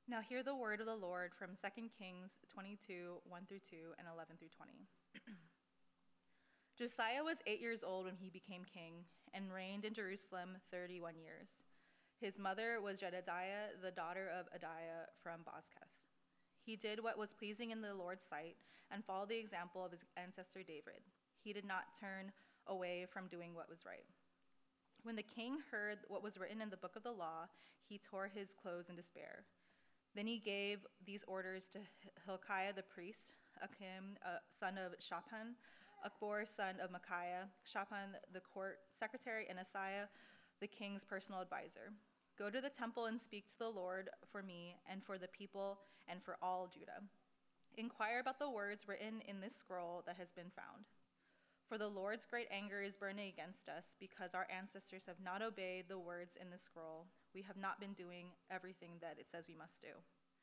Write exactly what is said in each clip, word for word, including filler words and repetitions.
Now hear the word of the Lord from Second Kings twenty-two, one through two, and eleven through twenty. Josiah was eight years old when he became king and reigned in Jerusalem thirty-one years. His mother was Jedidiah, the daughter of Adiah from Bozkath. He did what was pleasing in the Lord's sight and followed the example of his ancestor David. He did not turn away from doing what was right. When the king heard what was written in the book of the law, he tore his clothes in despair. Then he gave these orders to Hilkiah the priest, Achim, uh, son of Shaphan, Akbor, son of Micaiah, Shaphan the court secretary, and Asaiah, the king's personal advisor. Go to the temple and speak to the Lord for me and for the people and for all Judah. Inquire about the words written in this scroll that has been found. For the Lord's great anger is burning against us because our ancestors have not obeyed the words in the scroll. We have not been doing everything that it says we must do.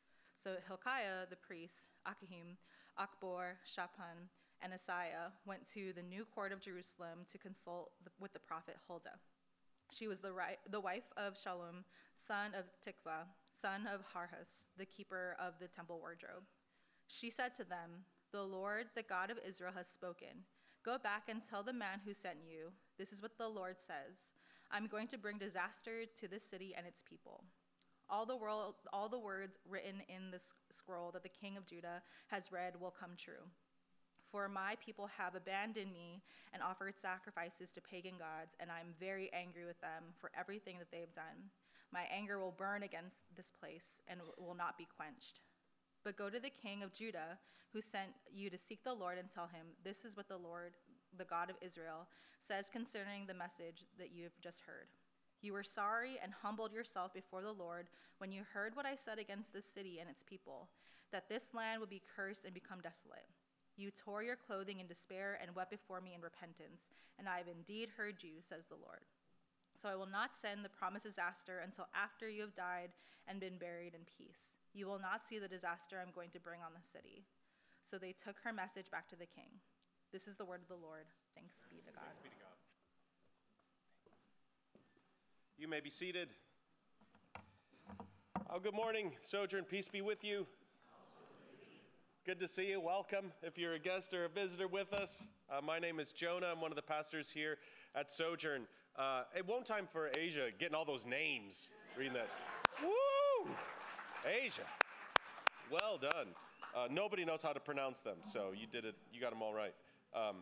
So Hilkiah the priest, Achim, Akbor, Shaphan, and Asaiah went to the new court of Jerusalem to consult with the prophet Huldah. She was the, right, the wife of Shallum, son of Tikvah, son of Harhas, the keeper of the temple wardrobe. She said to them, "The Lord, the God of Israel, has spoken. Go back and tell the man who sent you, this is what the Lord says. I'm going to bring disaster to this city and its people. All the world, all the words written in this scroll that the king of Judah has read will come true. For my people have abandoned me and offered sacrifices to pagan gods, and I'm very angry with them for everything that they've done. My anger will burn against this place and will not be quenched. But go to the king of Judah, who sent you to seek the Lord, and tell him, this is what the Lord, the God of Israel, says concerning the message that you have just heard. You were sorry and humbled yourself before the Lord when you heard what I said against this city and its people, that this land would be cursed and become desolate. You tore your clothing in despair and wept before me in repentance, and I have indeed heard you, says the Lord. So I will not send the promised disaster until after you have died and been buried in peace. You will not see the disaster I'm going to bring on the city." So they took her message back to the king. This is the word of the Lord. Thanks be to God. Thanks be to God. You may be seated. Oh, good morning, Sojourn. Peace be with you. It's good to see you. Welcome if you're a guest or a visitor with us. Uh, my name is Jonah. I'm one of the pastors here at Sojourn. Uh, it won't time for Asia getting all those names. Reading that. Woo! Asia. Well done. Uh, nobody knows how to pronounce them, so you did it. You got them all right. Um,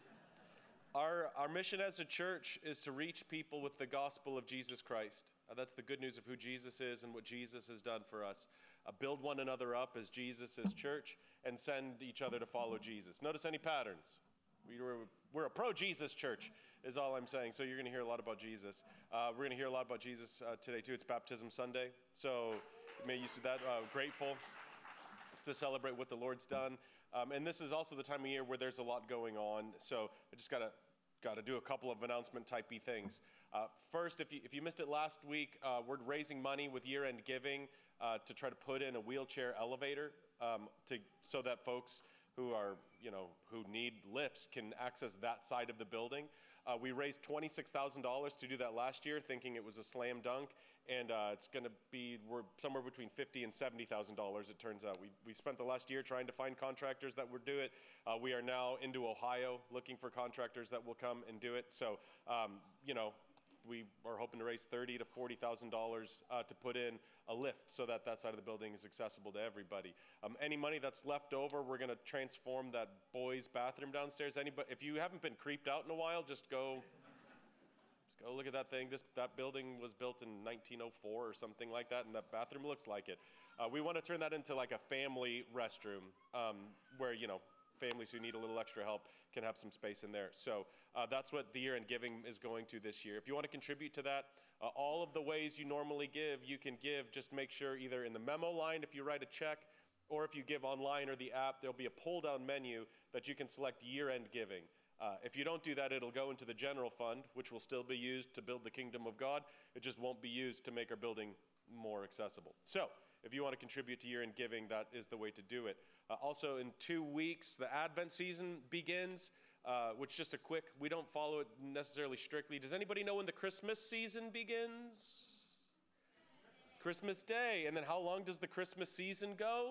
our, our mission as a church is to reach people with the gospel of Jesus Christ. Uh, that's the good news of who Jesus is and what Jesus has done for us. Uh, build one another up as Jesus' church and send each other to follow Jesus. Notice any patterns? We were, we're a pro-Jesus church is all I'm saying. So you're going to hear a lot about Jesus. Uh, we're going to hear a lot about Jesus uh, today too. It's Baptism Sunday. So may use that. Uh, grateful to celebrate what the Lord's done. Um, and this is also the time of year where there's a lot going on. So I just got to got to do a couple of announcement typey things. Uh, first, if you, if you missed it last week, uh, we're raising money with year-end giving uh, to try to put in a wheelchair elevator um, to so that folks who are, you know, who need lifts can access that side of the building. Uh, we raised twenty-six thousand dollars to do that last year, thinking it was a slam dunk, and uh, it's going to be we're somewhere between fifty and seventy thousand dollars. It turns out we we spent the last year trying to find contractors that would do it. Uh, we are now into Ohio looking for contractors that will come and do it. So, um, you know, we are hoping to raise thirty to forty thousand dollars uh, to put in a lift so that that side of the building is accessible to everybody. Um, any money that's left over, we're going to transform that boys' bathroom downstairs. Anybody, if you haven't been creeped out in a while, just go, just go look at that thing. This that building was built in nineteen oh four or something like that, and that bathroom looks like it. Uh, we want to turn that into like a family restroom um, where you know. families who need a little extra help can have some space in there. So uh, that's what the year-end giving is going to this year. If you want to contribute to that, uh, all of the ways you normally give, you can give. Just make sure either in the memo line if you write a check, or if you give online or the app, there'll be a pull-down menu that you can select year-end giving. Uh, if you don't do that, it'll go into the general fund, which will still be used to build the kingdom of God. It just won't be used to make our building more accessible. So if you want to contribute to year-end giving, that is the way to do it. Uh, also, in two weeks, the Advent season begins, uh, which just a quick, we don't follow it necessarily strictly. Does anybody know when the Christmas season begins? Christmas Day. And then how long does the Christmas season go?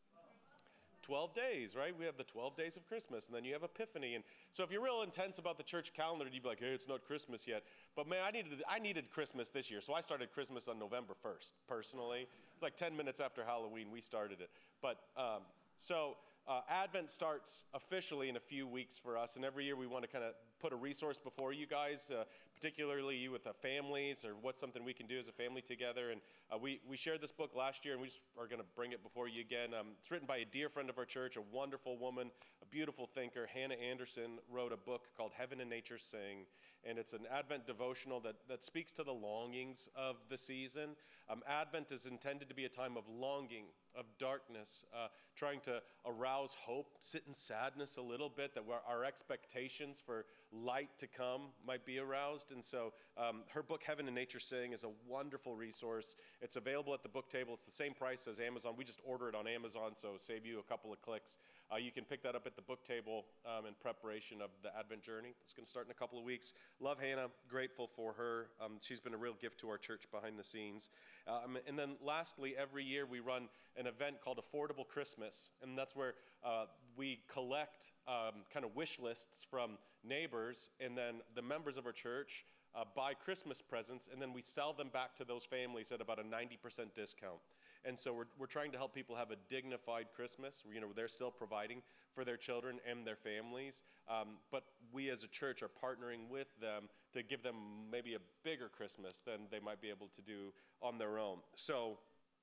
twelve days, right? We have the twelve days of Christmas, and then you have Epiphany. And so if you're real intense about the church calendar, you'd be like, hey, it's not Christmas yet. But man, I needed I needed Christmas this year, so I started Christmas on November first, personally. It's like ten minutes after Halloween, we started it. But um, so uh, Advent starts officially in a few weeks for us, and every year we want to kind of put a resource before you guys, uh, particularly you with the families, or what's something we can do as a family together. And uh, we, we shared this book last year, and we just are going to bring it before you again. Um, it's written by a dear friend of our church, a wonderful woman, a beautiful thinker. Hannah Anderson wrote a book called Heaven and Nature Sing, and it's an Advent devotional that, that speaks to the longings of the season. Um, Advent is intended to be a time of longing, of darkness, uh, trying to arouse hope, sit in sadness a little bit, that our expectations for light to come might be aroused. And so um, her book, Heaven and Nature Sing, is a wonderful resource. It's available at the book table. It's the same price as Amazon. We just order it on Amazon, so save you a couple of clicks. Uh, you can pick that up at the book table um, in preparation of the Advent journey. It's going to start in a couple of weeks. Love Hannah. Grateful for her. Um, she's been a real gift to our church behind the scenes. Um, and then lastly, every year we run an event called Affordable Christmas, and that's where uh, we collect um, kind of wish lists from neighbors, and then the members of our church uh, buy Christmas presents, and then we sell them back to those families at about a ninety percent discount. And so we're, we're trying to help people have a dignified Christmas. You know, they're still providing for their children and their families, um, but we as a church are partnering with them to give them maybe a bigger Christmas than they might be able to do on their own. So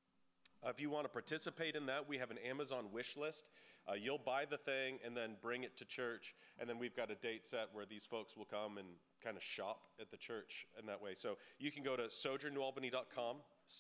uh, if you want to participate in that, we have an Amazon wish list. Uh, you'll buy the thing and then bring it to church, and then we've got a date set where these folks will come and kind of shop at the church in that way. So you can go to sojourn new albany dot com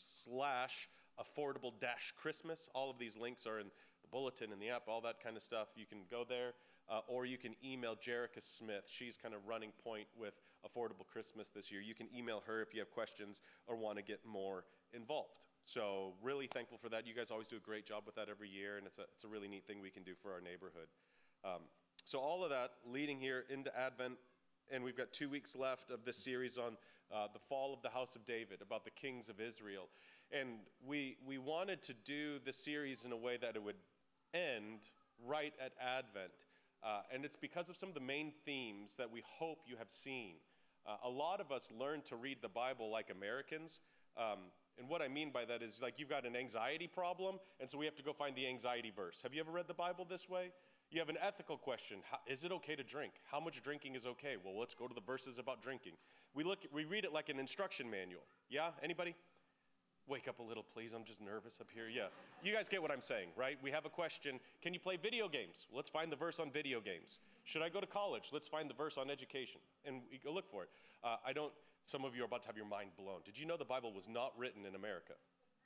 slash affordable dash Christmas. All of these links are in the bulletin and the app, all that kind of stuff. You can go there, uh, or you can email Jerica Smith. She's kind of running point with Affordable Christmas this year. You can email her if you have questions or want to get more involved. So really thankful for that. You guys always do a great job with that every year, and it's a, it's a really neat thing we can do for our neighborhood. Um, so all of that leading here into Advent, and we've got two weeks left of this series on uh, the fall of the house of David, about the kings of Israel. And we we wanted to do the series in a way that it would end right at Advent. Uh, and it's because of some of the main themes that we hope you have seen. Uh, a lot of us learn to read the Bible like Americans. Um, and what I mean by that is, like, you've got an anxiety problem, and so we have to go find the anxiety verse. Have you ever read the Bible this way? You have an ethical question. How, is it okay to drink? How much drinking is okay? Well, let's go to the verses about drinking. We look, we read it like an instruction manual. Yeah? Anybody? Wake up a little, please. I'm just nervous up here. Yeah. You guys get what I'm saying, right? We have a question. Can you play video games? Let's find the verse on video games. Should I go to college? Let's find the verse on education. And we go look for it. Uh, I don't, some of you are about to have your mind blown. Did you know the Bible was not written in America?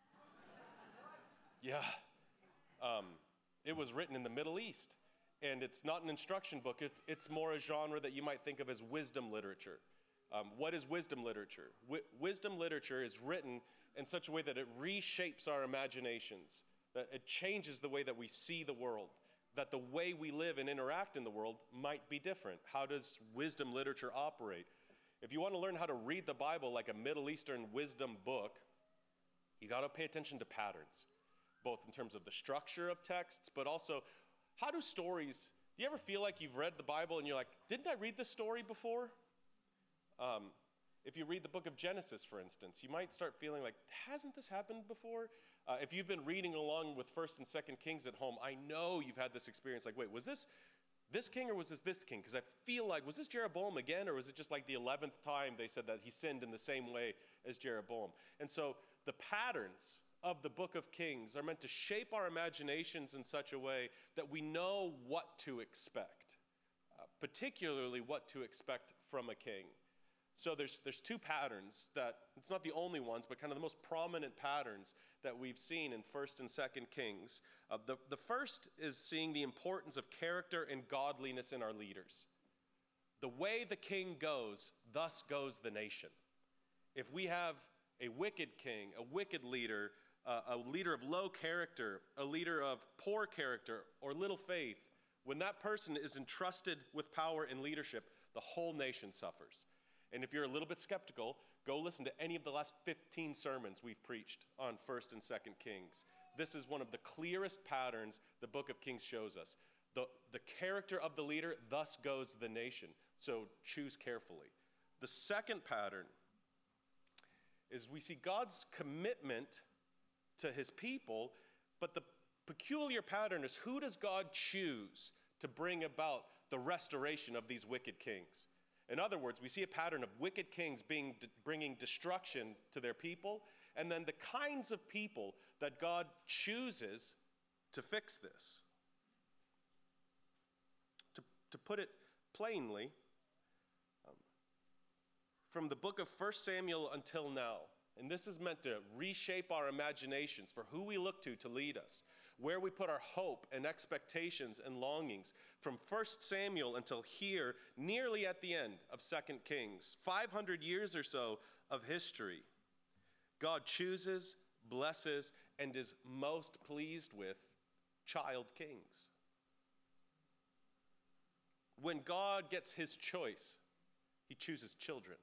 Yeah. Um, it was written in the Middle East. And it's not an instruction book. It's, it's more a genre that you might think of as wisdom literature. Um, what is wisdom literature? Wi- wisdom literature is written in such a way that it reshapes our imaginations, that it changes the way that we see the world, that the way we live and interact in the world might be different. How does wisdom literature operate? If you want to learn how to read the Bible like a Middle Eastern wisdom book, you got to pay attention to patterns, both in terms of the structure of texts, but also how do stories, do you ever feel like you've read the Bible and you're like, didn't I read this story before? Um, if you read the book of Genesis, for instance, you might start feeling like, hasn't this happened before? Uh, if you've been reading along with First and Second Kings at home, I know you've had this experience like, wait, was this this king or was this this king? Because I feel like, was this Jeroboam again, or was it just like the eleventh time they said that he sinned in the same way as Jeroboam? And so the patterns of the book of Kings are meant to shape our imaginations in such a way that we know what to expect, uh, particularly what to expect from a king. So there's there's two patterns that, it's not the only ones, but kind of the most prominent patterns that we've seen in First and Second Kings. Uh, the, the first is seeing the importance of character and godliness in our leaders. The way the king goes, thus goes the nation. If we have a wicked king, a wicked leader, uh, a leader of low character, a leader of poor character or little faith, when that person is entrusted with power and leadership, the whole nation suffers. And if you're a little bit skeptical, Go listen to any of the last fifteen sermons we've preached on First and Second Kings. This is one of the clearest patterns the book of Kings shows us. The, the character of the leader, thus goes the nation. So choose carefully. The second pattern is we see God's commitment to his people, but the peculiar pattern is, who does God choose to bring about the restoration of these wicked kings? In other words, we see a pattern of wicked kings being bringing destruction to their people, and then the kinds of people that God chooses to fix this. To, to put it plainly, um, from the book of First Samuel until now, and this is meant to reshape our imaginations for who we look to to lead us, where we put our hope and expectations and longings. From First Samuel until here, nearly at the end of Second Kings, five hundred years or so of history, God chooses, blesses, and is most pleased with child kings. When God gets his choice, he chooses children.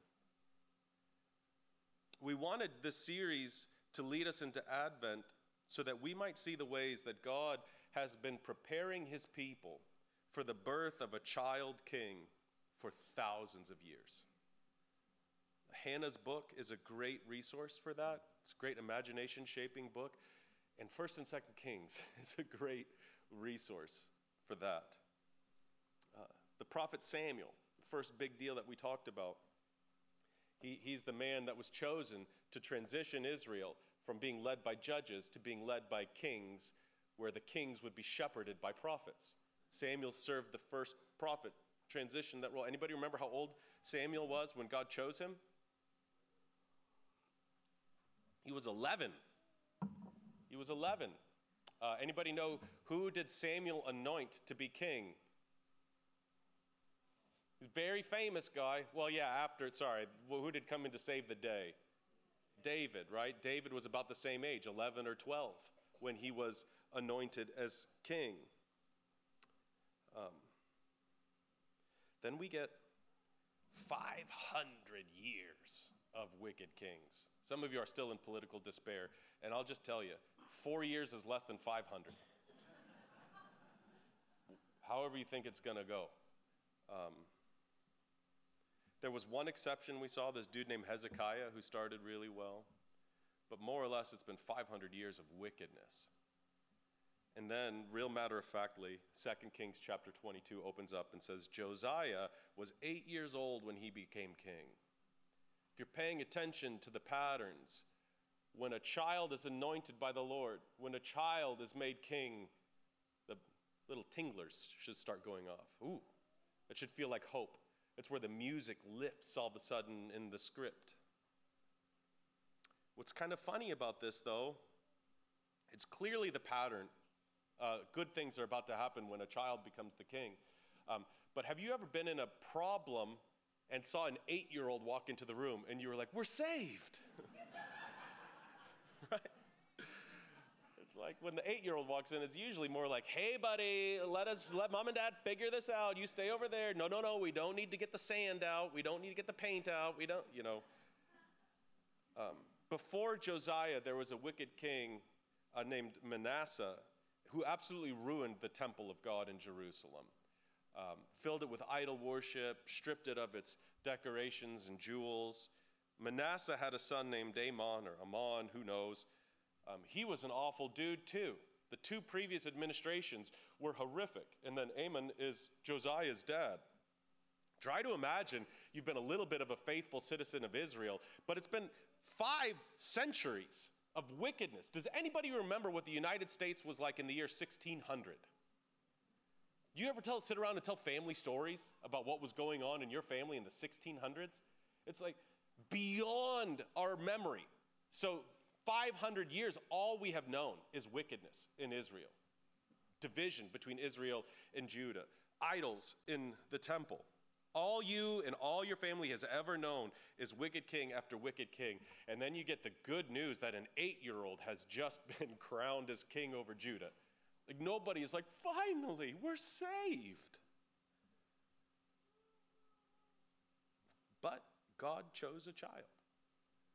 We wanted this series to lead us into Advent so that we might see the ways that God has been preparing his people for the birth of a child king for thousands of years. Hannah's book is a great resource for that. It's a great imagination-shaping book. And First and Second Kings is a great resource for that. Uh, the prophet Samuel, the first big deal that we talked about, he, he's the man that was chosen to transition Israel from being led by judges to being led by kings, where the kings would be shepherded by prophets. Samuel served the first prophet, transitioned that role. Anybody remember how old Samuel was when God chose him? He was eleven. He was eleven. Uh, anybody know who did Samuel anoint to be king? He's a very famous guy. Well, yeah, after, sorry, well, who did come in to save the day? David, right? David was about the same age, eleven or twelve, when he was anointed as king. Um, then we get five hundred years of wicked kings. Some of you are still in political despair, and I'll just tell you, four years is less than five hundred. However you think it's going to go. Um, there was one exception we saw, this dude named Hezekiah, who started really well. But more or less, it's been five hundred years of wickedness. And then, real matter-of-factly, Second Kings chapter twenty-two opens up and says, Josiah was eight years old when he became king. If you're paying attention to the patterns, when a child is anointed by the Lord, when a child is made king, the little tinglers should start going off. Ooh, it should feel like hope. It's where the music lifts all of a sudden in the script. What's kind of funny about this, though, it's clearly the pattern. Uh, good things are about to happen when a child becomes the king. Um, but have you ever been in a problem and saw an eight-year-old walk into the room and you were like, we're saved? Right? It's like when the eight-year-old walks in, it's usually more like, hey, buddy, let us, let mom and dad figure this out. You stay over there. No, no, no, we don't need to get the sand out. We don't need to get the paint out. We don't, you know. Um, before Josiah, there was a wicked king uh, named Manasseh who absolutely ruined the temple of God in Jerusalem. Um, filled it with idol worship, stripped it of its decorations and jewels. Manasseh had a son named Amon, or Ammon, who knows. Um, he was an awful dude too. The two previous administrations were horrific. And then Amon is Josiah's dad. Try to imagine you've been a little bit of a faithful citizen of Israel, but it's been five centuries of wickedness. Does anybody remember what the United States was like in the year sixteen hundred? Do you ever tell, sit around and tell family stories about what was going on in your family in the sixteen hundreds? It's like beyond our memory. So five hundred years, all we have known is wickedness in Israel. Division between Israel and Judah. Idols in the temple. All you and all your family has ever known is wicked king after wicked king. And then you get the good news that an eight-year-old has just been crowned as king over Judah. Like nobody is like, finally, we're saved. But God chose a child.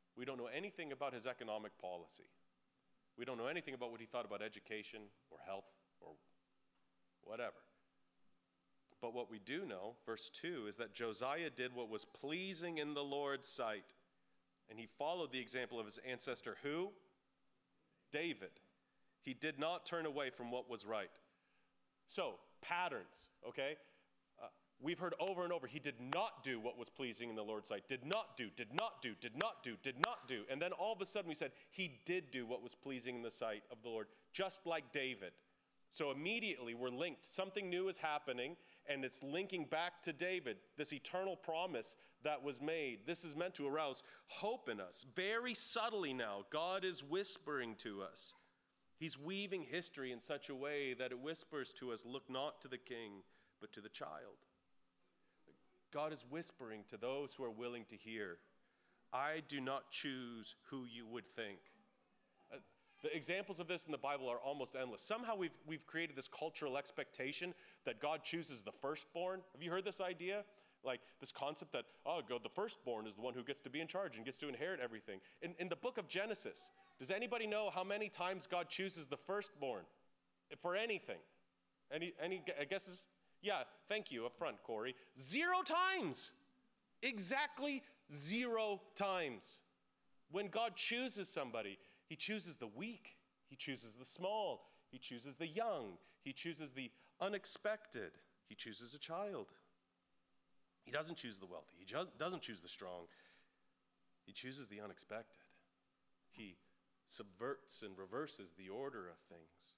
We don't know anything about his economic policy. We don't know anything about what he thought about education or health or whatever. But what we do know, verse two, is that Josiah did what was pleasing in the Lord's sight. And he followed the example of his ancestor, who? David. He did not turn away from what was right. So, patterns, okay? Uh, we've heard over and over, he did not do what was pleasing in the Lord's sight. Did not do, did not do, did not do, did not do. And then all of a sudden we said, he did do what was pleasing in the sight of the Lord, just like David. So immediately we're linked. Something new is happening, and it's linking back to David, this eternal promise that was made. This is meant to arouse hope in us. Very subtly now, God is whispering to us. He's weaving history in such a way that it whispers to us, look not to the king, but to the child. God is whispering to those who are willing to hear, I do not choose who you would think. Uh, the examples of this in the Bible are almost endless. Somehow we've, we've created this cultural expectation that God chooses the firstborn. Have you heard this idea? Like this concept that, oh, God, the firstborn is the one who gets to be in charge and gets to inherit everything. In, in the book of Genesis, does anybody know how many times God chooses the firstborn for anything? Any, any guesses? Yeah, thank you up front, Corey. Zero times. Exactly zero times. When God chooses somebody, he chooses the weak. He chooses the small. He chooses the young. He chooses the unexpected. He chooses a child. He doesn't choose the wealthy. He just doesn't choose the strong. He chooses the unexpected. He subverts and reverses the order of things.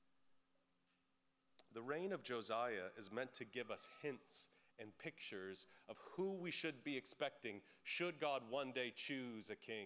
The reign of Josiah is meant to give us hints and pictures of who we should be expecting should God one day choose a king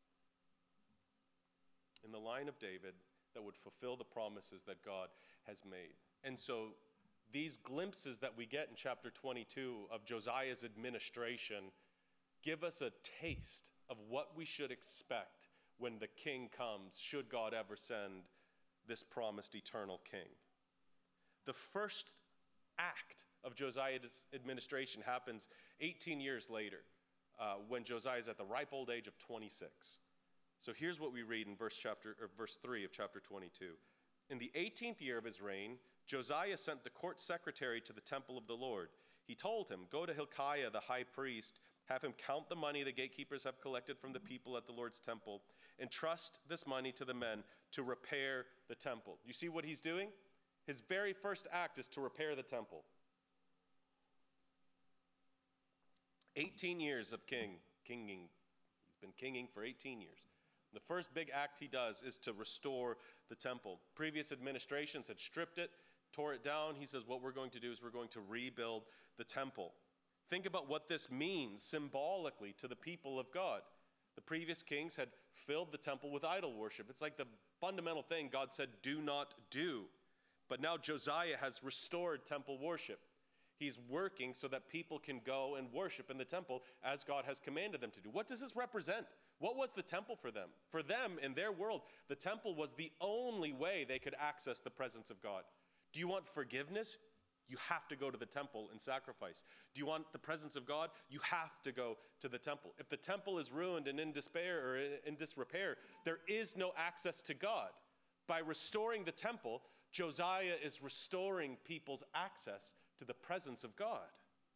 in the line of David that would fulfill the promises that God has made. And so these glimpses that we get in chapter twenty-two of Josiah's administration give us a taste of what we should expect when the king comes, should God ever send this promised eternal king. The first act of Josiah's administration happens eighteen years later, uh, when Josiah is at the ripe old age of twenty-six. So here's what we read in verse chapter or verse three of chapter twenty-two. In the eighteenth year of his reign, Josiah sent the court secretary to the temple of the Lord. He told him, go to Hilkiah the high priest, have him count the money the gatekeepers have collected from the people at the Lord's temple, and trust this money to the men to repair the temple. You see what he's doing? His very first act is to repair the temple. eighteen years of king, kinging. He's been kinging for eighteen years. The first big act he does is to restore the temple. Previous administrations had stripped it, tore it down. He says, what we're going to do is we're going to rebuild the temple. Think about what this means symbolically to the people of God. The previous kings had filled the temple with idol worship. It's like the fundamental thing God said, do not do. But now Josiah has restored temple worship. He's working so that people can go and worship in the temple as God has commanded them to do. What does this represent? What was the temple for them? For them, in their world, the temple was the only way they could access the presence of God. Do you want forgiveness? You have to go to the temple and sacrifice. Do you want the presence of God? You have to go to the temple. If the temple is ruined and in despair or in disrepair, there is no access to God. By restoring the temple, Josiah is restoring people's access to the presence of God.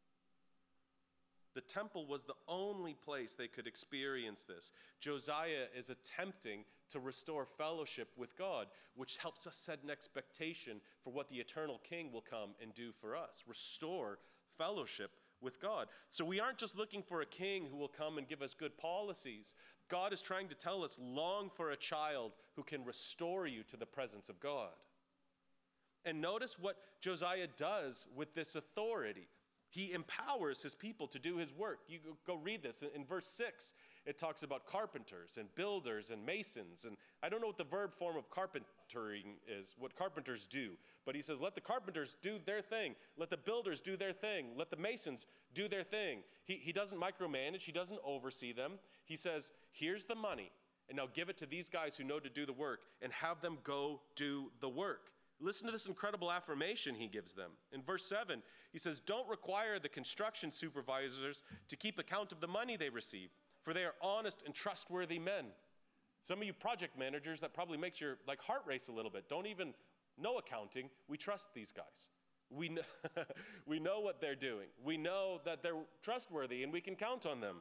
The temple was the only place they could experience this. Josiah is attempting to restore fellowship with God, which helps us set an expectation for what the eternal king will come and do for us. Restore fellowship with God. So we aren't just looking for a king who will come and give us good policies. God is trying to tell us, long for a child who can restore you to the presence of God. And notice what Josiah does with this authority. He empowers his people to do his work. You go read this. In verse six, it talks about carpenters and builders and masons. And I don't know what the verb form of carpentering is, what carpenters do. But he says, let the carpenters do their thing. Let the builders do their thing. Let the masons do their thing. He, he doesn't micromanage. He doesn't oversee them. He says, here's the money. And now give it to these guys who know to do the work and have them go do the work. Listen to this incredible affirmation he gives them. In verse seven, he says, don't require the construction supervisors to keep account of the money they receive, for they are honest and trustworthy men. Some of you project managers, that probably makes your like heart race a little bit. Don't even know accounting. We trust these guys. We know, we know what they're doing. We know that they're trustworthy and we can count on them.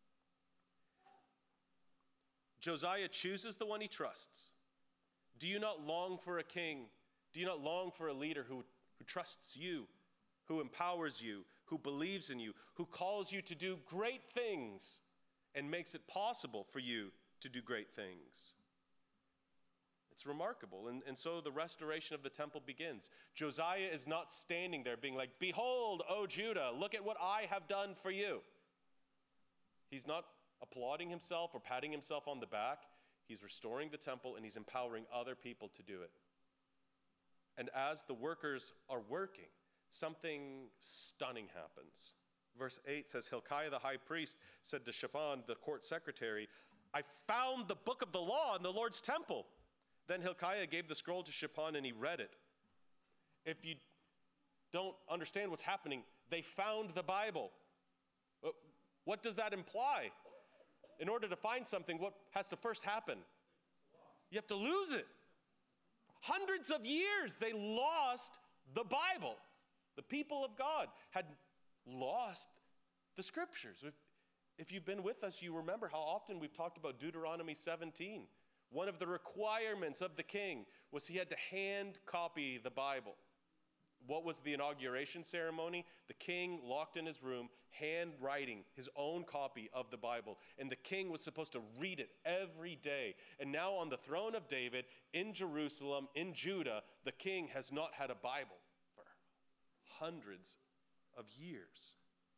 Josiah chooses the one he trusts. Do you not long for a king? Do you not long for a leader who, who trusts you, who empowers you, who believes in you, who calls you to do great things and makes it possible for you to do great things? It's remarkable. And, and so the restoration of the temple begins. Josiah is not standing there being like, behold, O Judah, look at what I have done for you. He's not applauding himself or patting himself on the back. He's restoring the temple and he's empowering other people to do it. And as the workers are working, something stunning happens. Verse eight says, Hilkiah the high priest said to Shaphan, the court secretary, I found the book of the law in the Lord's temple. Then Hilkiah gave the scroll to Shaphan and he read it. If you don't understand what's happening, they found the Bible. What does that imply? In order to find something, what has to first happen? You have to lose it. Hundreds of years they lost the Bible. The people of God had lost the scriptures. If, if you've been with us, you remember how often we've talked about Deuteronomy seventeen. One of the requirements of the king was he had to hand copy the Bible. What was the inauguration ceremony? The king locked in his room, handwriting his own copy of the Bible. And the king was supposed to read it every day. And now on the throne of David, in Jerusalem, in Judah, the king has not had a Bible for hundreds of years.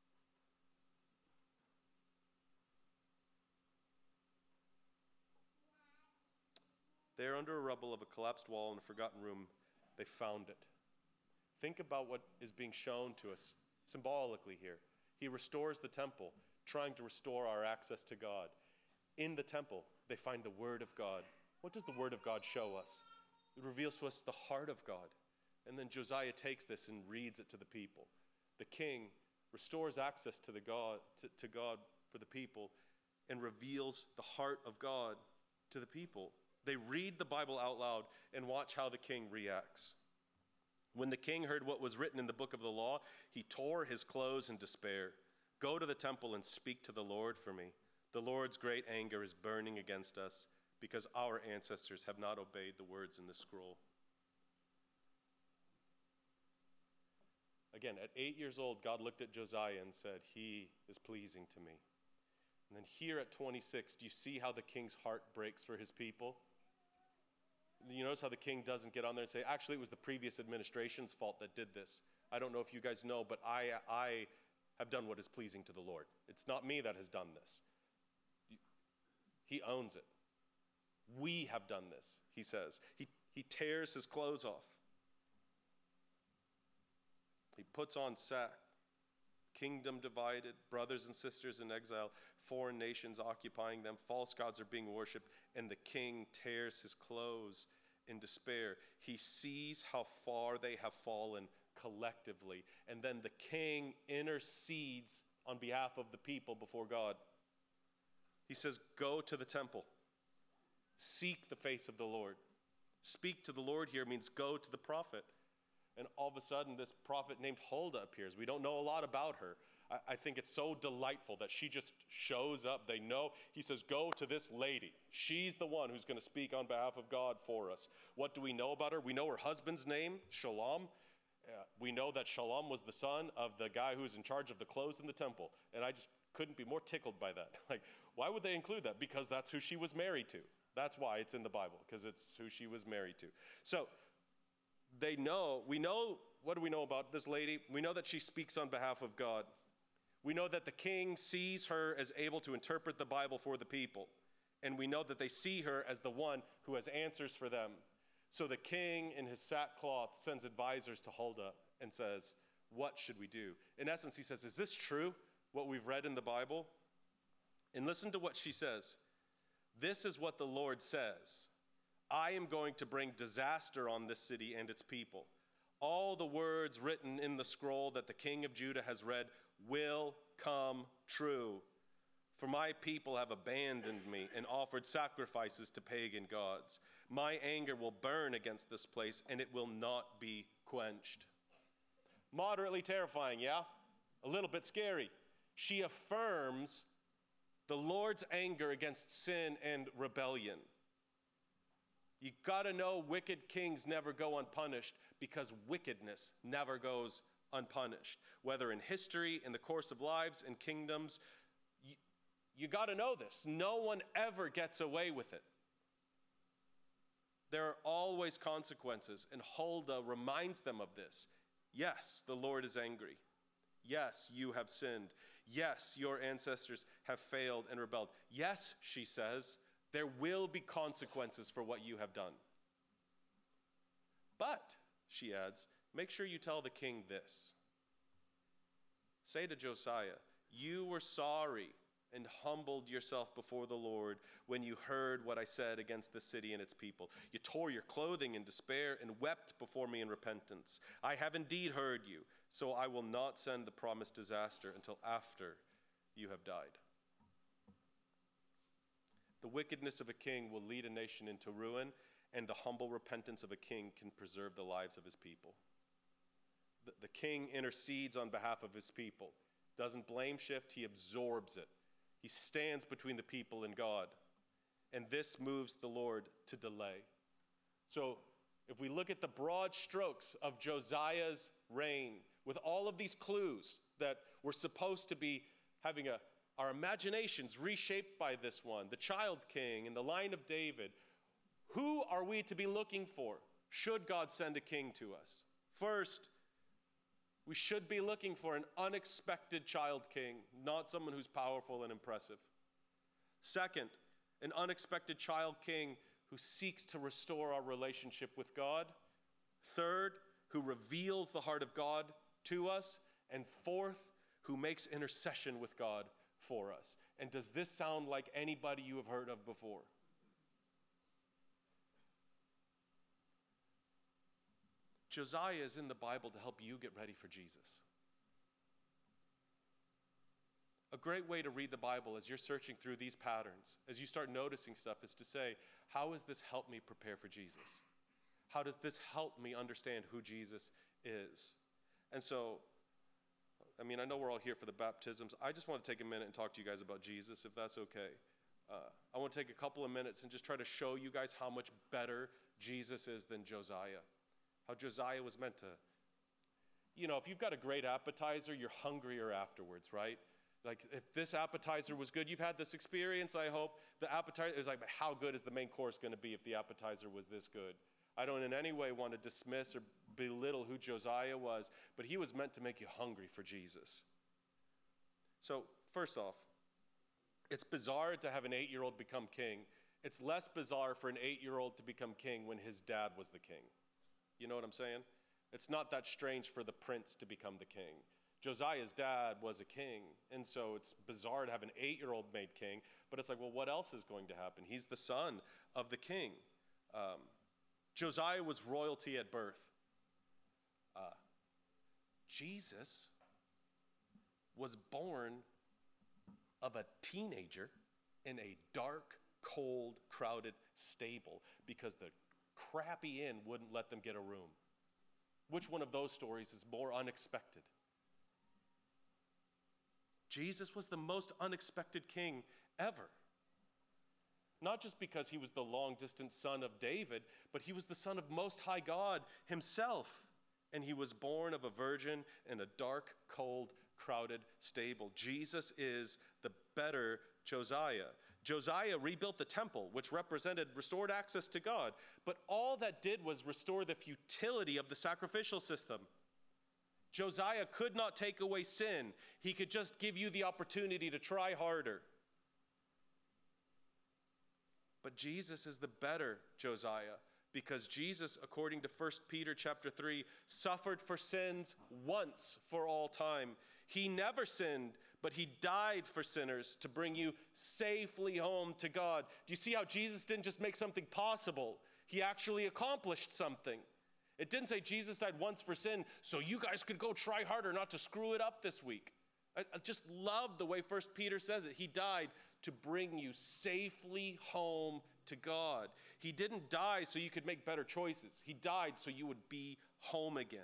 There, under a rubble of a collapsed wall in a forgotten room, they found it. Think about what is being shown to us symbolically here. He restores the temple, trying to restore our access to God. In the temple, they find the Word of God. What does the Word of God show us? It reveals to us the heart of God. And then Josiah takes this and reads it to the people. The king restores access to, the God, to, to God for the people and reveals the heart of God to the people. They read the Bible out loud and watch how the king reacts. When the king heard what was written in the book of the law, he tore his clothes in despair. Go to the temple and speak to the Lord for me. The Lord's great anger is burning against us because our ancestors have not obeyed the words in the scroll. Again, at eight years old, God looked at Josiah and said, he is pleasing to me. And then here at twenty-six, do you see how the king's heart breaks for his people? You notice how the king doesn't get on there and say, actually, it was the previous administration's fault that did this. I don't know if you guys know, but I, I have done what is pleasing to the Lord. It's not me that has done this. He owns it. We have done this, he says. He, he tears his clothes off. He puts on sack. Kingdom divided, brothers and sisters in exile, foreign nations occupying them, false gods are being worshipped, and the king tears his clothes in despair. He sees how far they have fallen collectively, and then the king intercedes on behalf of the people before God. He says, go to the temple, seek the face of the Lord. Speak to the Lord here means go to the prophet. And all of a sudden, this prophet named Huldah appears. We don't know a lot about her. I, I think it's so delightful that she just shows up. They know. He says, go to this lady. She's the one who's going to speak on behalf of God for us. What do we know about her? We know her husband's name, Shalom. Uh, we know that Shalom was the son of the guy who was in charge of the clothes in the temple. And I just couldn't be more tickled by that. Like, why would they include that? Because that's who she was married to. That's why it's in the Bible, because it's who she was married to. So, They know, we know, what do we know about this lady? We know that she speaks on behalf of God. We know that the king sees her as able to interpret the Bible for the people. And we know that they see her as the one who has answers for them. So the king in his sackcloth sends advisors to Huldah and says, what should we do? In essence, he says, is this true, what we've read in the Bible? And listen to what she says. This is what the Lord says. I am going to bring disaster on this city and its people. All the words written in the scroll that the king of Judah has read will come true. For my people have abandoned me and offered sacrifices to pagan gods. My anger will burn against this place, and it will not be quenched. Moderately terrifying, yeah? A little bit scary. She affirms the Lord's anger against sin and rebellion. You gotta know wicked kings never go unpunished because wickedness never goes unpunished. Whether in history, in the course of lives, in kingdoms, you, you gotta know this. No one ever gets away with it. There are always consequences, and Huldah reminds them of this. Yes, the Lord is angry. Yes, you have sinned. Yes, your ancestors have failed and rebelled. Yes, she says, there will be consequences for what you have done. But, she adds, make sure you tell the king this. Say to Josiah, you were sorry and humbled yourself before the Lord when you heard what I said against the city and its people. You tore your clothing in despair and wept before me in repentance. I have indeed heard you, so I will not send the promised disaster until after you have died. The wickedness of a king will lead a nation into ruin, and the humble repentance of a king can preserve the lives of his people. The, the king intercedes on behalf of his people. Doesn't blame shift, he absorbs it. He stands between the people and God. And this moves the Lord to delay. So if we look at the broad strokes of Josiah's reign, with all of these clues that we're supposed to be having a, our imaginations reshaped by this one, the child king and the line of David, who are we to be looking for should God send a king to us? First, we should be looking for an unexpected child king, not someone who's powerful and impressive. Second, an unexpected child king who seeks to restore our relationship with God. Third, who reveals the heart of God to us. And fourth, who makes intercession with God for us. And does this sound like anybody you have heard of before? Josiah is in the Bible to help you get ready for Jesus. A great way to read the Bible as you're searching through these patterns, as you start noticing stuff, is to say, how has this helped me prepare for Jesus? How does this help me understand who Jesus is? And so, I mean, I know we're all here for the baptisms. I just want to take a minute and talk to you guys about Jesus, if that's okay. Uh, I want to take a couple of minutes and just try to show you guys how much better Jesus is than Josiah. How Josiah was meant to, you know, if you've got a great appetizer, you're hungrier afterwards, right? Like, if this appetizer was good, you've had this experience, I hope. The appetizer is like, how good is the main course going to be if the appetizer was this good? I don't in any way want to dismiss or belittle who Josiah was, but he was meant to make you hungry for Jesus. So, first off, it's bizarre to have an eight-year-old become king. It's less bizarre for an eight-year-old to become king when his dad was the king. You know what I'm saying? It's not that strange for the prince to become the king. Josiah's dad was a king, and so it's bizarre to have an eight-year-old made king, but it's like, well, what else is going to happen? He's the son of the king. Um, Josiah was royalty at birth. Uh, Jesus was born of a teenager in a dark, cold, crowded stable because the crappy inn wouldn't let them get a room. Which one of those stories is more unexpected? Jesus was the most unexpected king ever. Not just because he was the long-distance son of David, but he was the son of Most High God himself. And he was born of a virgin in a dark, cold, crowded stable. Jesus is the better Josiah. Josiah rebuilt the temple, which represented restored access to God. But all that did was restore the futility of the sacrificial system. Josiah could not take away sin. He could just give you the opportunity to try harder. But Jesus is the better Josiah, because Jesus, according to First Peter chapter three, suffered for sins once for all time. He never sinned, but he died for sinners to bring you safely home to God. Do you see how Jesus didn't just make something possible? He actually accomplished something. It didn't say Jesus died once for sin, so you guys could go try harder not to screw it up this week. I, I just love the way First Peter says it. He died to bring you safely home to God. He didn't die so you could make better choices. He died so you would be home again.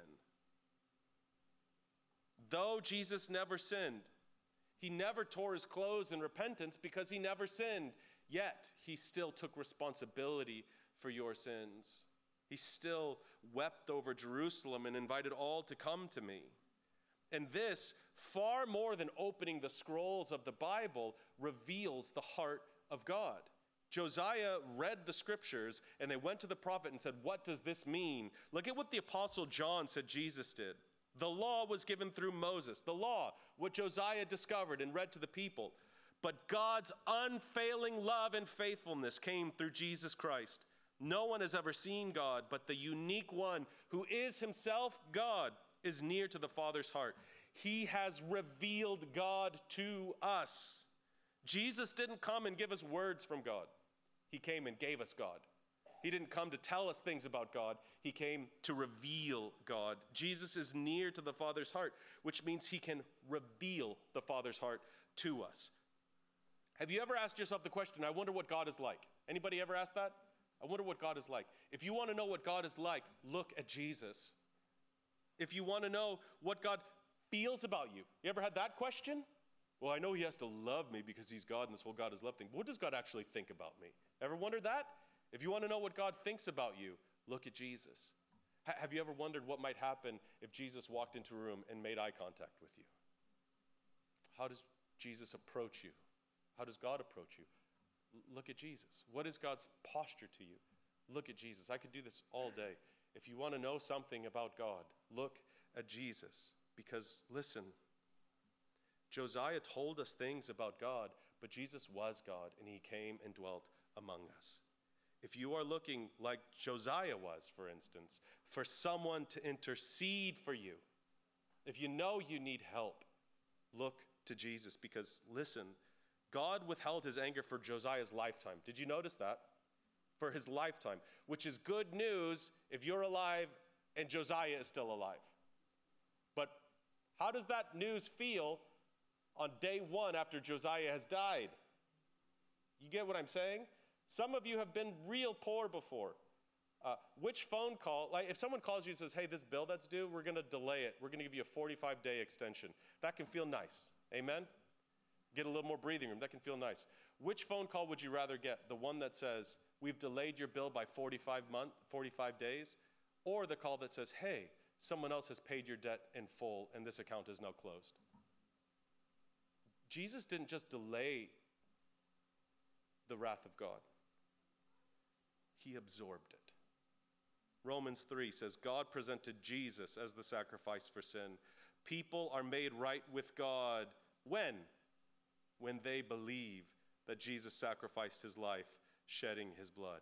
Though Jesus never sinned, he never tore his clothes in repentance because he never sinned. Yet, he still took responsibility for your sins. He still wept over Jerusalem and invited all to come to me. And this, far more than opening the scrolls of the Bible, reveals the heart of God. Josiah read the scriptures, and they went to the prophet and said, what does this mean? Look at what the Apostle John said Jesus did. The law was given through Moses. The law, what Josiah discovered and read to the people. But God's unfailing love and faithfulness came through Jesus Christ. No one has ever seen God, but the unique one who is himself God is near to the Father's heart. He has revealed God to us. Jesus didn't come and give us words from God. He came and gave us God. He didn't come to tell us things about God. He came to reveal God. Jesus is near to the Father's heart, which means he can reveal the Father's heart to us. Have you ever asked yourself the question, I wonder what God is like? Anybody ever asked that? I wonder what God is like. If you want to know what God is like, look at Jesus. If you want to know what God feels about you, you ever had that question? Well, I know he has to love me because he's God and this whole God is love thing. But what does God actually think about me? Ever wondered that? If you want to know what God thinks about you, look at Jesus. H- have you ever wondered what might happen if Jesus walked into a room and made eye contact with you? How does Jesus approach you? How does God approach you? L- look at Jesus. What is God's posture to you? Look at Jesus. I could do this all day. If you want to know something about God, look at Jesus. Because listen, Josiah told us things about God, but Jesus was God and he came and dwelt among us. If you are looking like Josiah was, for instance, for someone to intercede for you, if you know you need help, look to Jesus. Because listen, God withheld his anger for Josiah's lifetime. Did you notice that? For his lifetime, which is good news if you're alive and Josiah is still alive. But how does that news feel on day one after Josiah has died? You get what I'm saying? Some of you have been real poor before. Uh, which phone call, like if someone calls you and says, hey, this bill that's due, we're going to delay it. We're going to give you a forty-five day extension. That can feel nice. Amen? Get a little more breathing room. That can feel nice. Which phone call would you rather get? The one that says, we've delayed your bill by forty-five month, forty-five days, or the call that says, hey, someone else has paid your debt in full and this account is now closed? Jesus didn't just delay the wrath of God. He absorbed it. Romans three says, God presented Jesus as the sacrifice for sin. People are made right with God. When? When they believe that Jesus sacrificed his life, shedding his blood.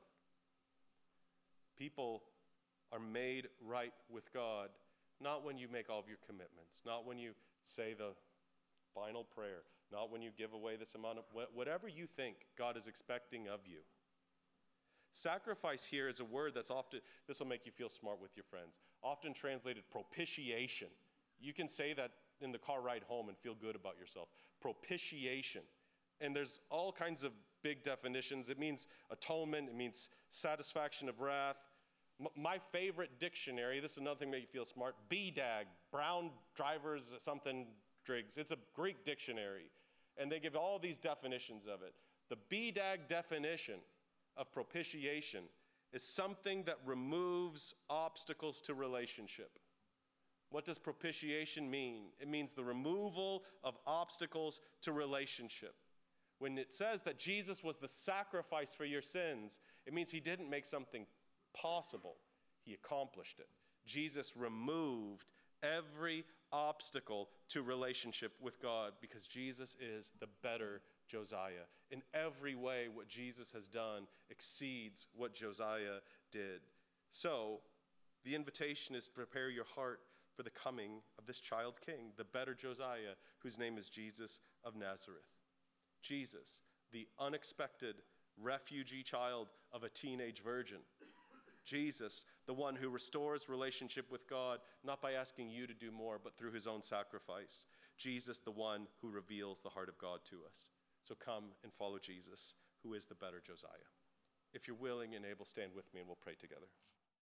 People are made right with God, not when you make all of your commitments, not when you say the final prayer, not when you give away this amount of, whatever you think God is expecting of you. Sacrifice here is a word that's often, this will make you feel smart with your friends, often translated propitiation. You can say that in the car ride home and feel good about yourself. Propitiation. And there's all kinds of big definitions. It means atonement. It means satisfaction of wrath. M- my favorite dictionary, this is another thing that make you feel smart, B D A G, Brown Drivers something Driggs. It's a Greek dictionary. And they give all these definitions of it. The B D A G definition of propitiation is something that removes obstacles to relationship. What does propitiation mean? It means the removal of obstacles to relationship. When it says that Jesus was the sacrifice for your sins, it means he didn't make something possible. He accomplished it. Jesus removed every obstacle to relationship with God because Jesus is the better Josiah. In every way, what Jesus has done exceeds what Josiah did. So, the invitation is to prepare your heart for the coming of this child king, the better Josiah, whose name is Jesus of Nazareth. Jesus, the unexpected refugee child of a teenage virgin. Jesus, the one who restores relationship with God, not by asking you to do more, but through his own sacrifice. Jesus, the one who reveals the heart of God to us. So come and follow Jesus, who is the better Josiah. If you're willing and able, stand with me and we'll pray together.